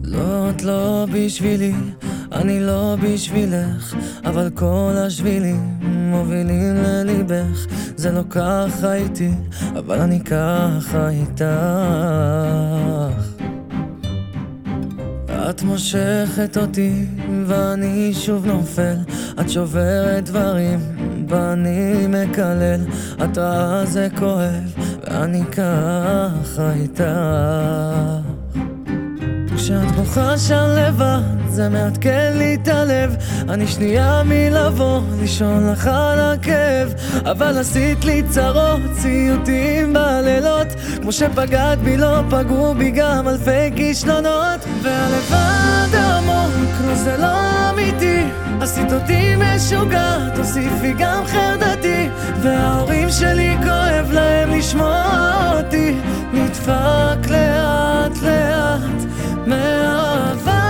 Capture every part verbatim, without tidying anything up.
לא, את לא בשבילי, אני לא בשבילך, אבל כל השבילים מובילים לליבך. זה לא ככה איתי, אבל אני ככה איתך. את מושכת אותי ואני שוב נופל, את שוברת דברים ואני מקלל. את רעה זה כואב ואני ככה איתך. כשאת בוכה שם לבד זה מעדכן לי את הלב. אני שנייה מלבוא לישון לך על הכאב, אבל עשית לי צרות, סיוטים בלילות. כמו שפגעת בי לא פגעו בי גם אלפי כישלונות. והלבד עמוק, לא זה לא אמיתי, עשית אותי משוגעת, תוסיפי גם חרדתי. וההורים שלי כואב להם לשמוע אותי נדפק לאט לאט מאהבה.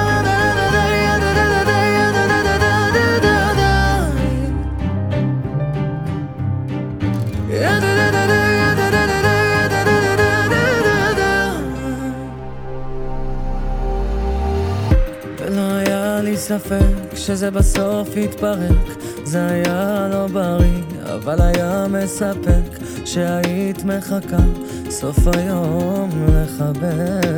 ולא היה לי ספק שזה בסוף יתפרק. זה היה לא בריא אבל היה מספק שהיית מחכה סוף היום לחבק.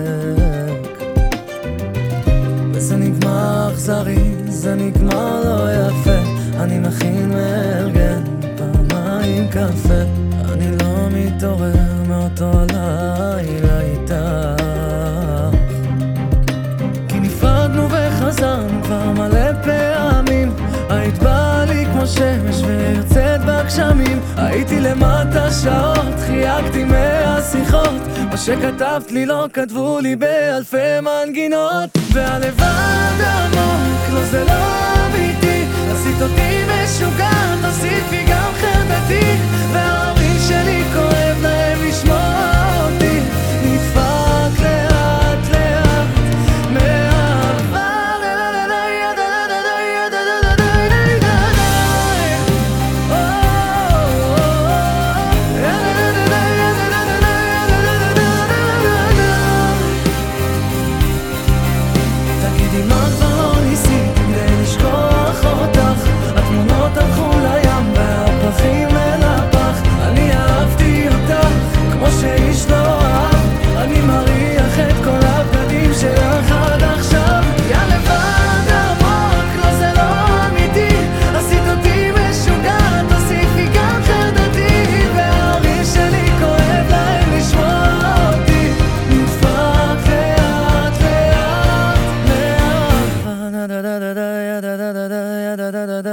וזה נגמר אכזרי, זה נגמר לא יפה. אני מכין מארגן פעמיים קפה. אני לא מתעורר מאותו לילה איתך, כי נפרדנו וחזרנו כבר מלא פעמים. היית באה לי כמו שמש ויוצאת בגשמים. הייתי למטה שעות, חייגתי מהשיחות. מה שכתבת לי לא כתבו לי באלפי מנגינות. והלבד עמוק, לא זה לא אמיתי, עשית אותי משוגעת, תוסיפי גם חרדתי. וההורים שלי כואב להם לשמוע אותי נדפק לאט לאט מאהבה. תגידי מה כבר לא ניסית כדי לשכוח אותך. התמונות הלכו לים והפרחים אל הפח. אני אהבתי אותך כמו שאיש לא אהב. אני מריח את כל הבגדים שלך עד עכשיו. יא לבד עמוק, לא זה לא אמיתי, עשית אותי משוגעת, תוסיפי גם חרדתי. וההורים שלי כואב להם לשמוע אותי נדפק לאט לאט מאהבה.